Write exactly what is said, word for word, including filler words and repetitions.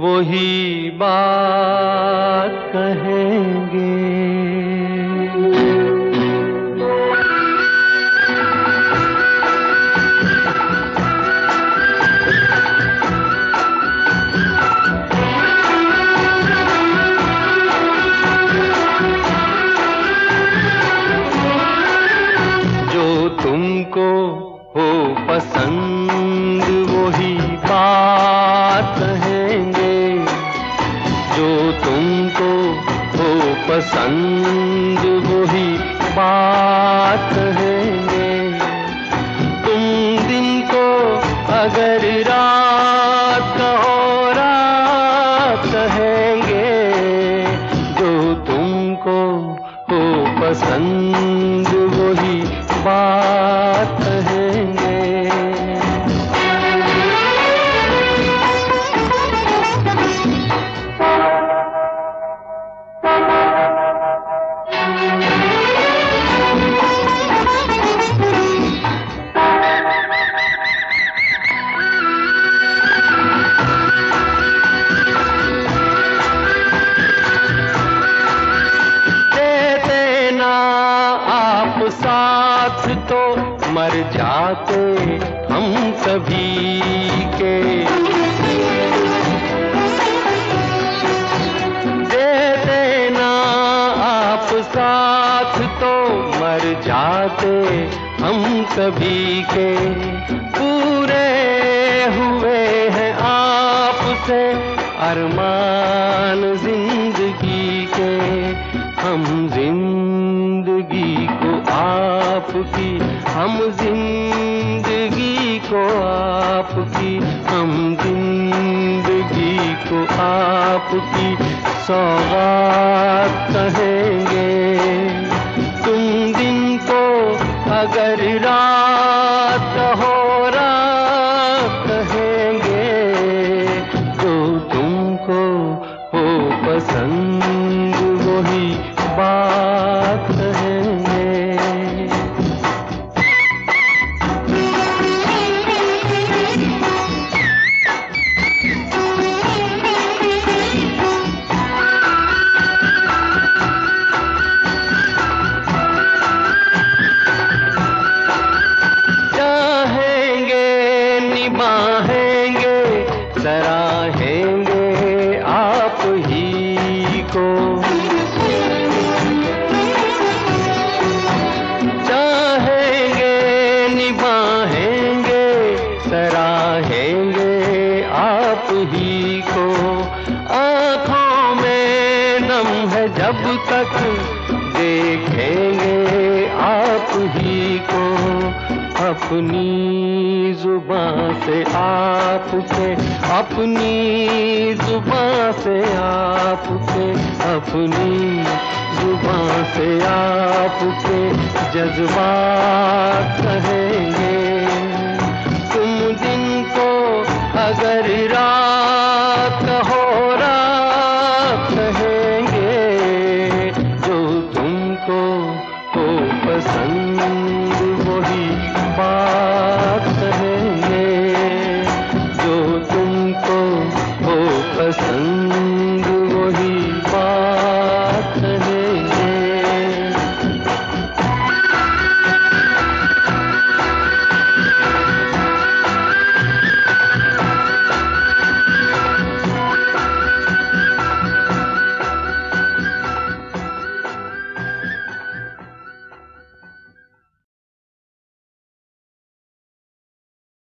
वही बात कहेंगे। जो तुमको हो पसंद वही बात कहेंगे। जो तुमको हो पसंद वही बात कहेंगे। तुम दिन को अगर रात कहो रात कहेंगे। जो तुमको हो पसंद वही बात कहेंगे। साथ तो मर जाते हम सभी के। दे देना आप साथ तो मर जाते हम सभी के। पूरे हुए हैं आपसे अरमान जिंदगी के। हम जिंदगी को आपकी, हम जिंदगी को आपकी, हम जिंदगी को आपकी सौगात कहेंगे। तुम दिन को अगर रात हो रात कहेंगे। जो तुमको हो पसंद वही बात कहेंगे। चाहेंगे निभाएंगे सराहेंगे आप ही को। चाहेंगे निभाएंगे सराहेंगे आप ही को। आँखों में नम है जब तक देखेंगे आप ही को। अपनी जुबान से आपके, अपनी जुबान से आपके, अपनी जुबान से आपके जज्बात कहेंगे। तुम दिन को अगर रात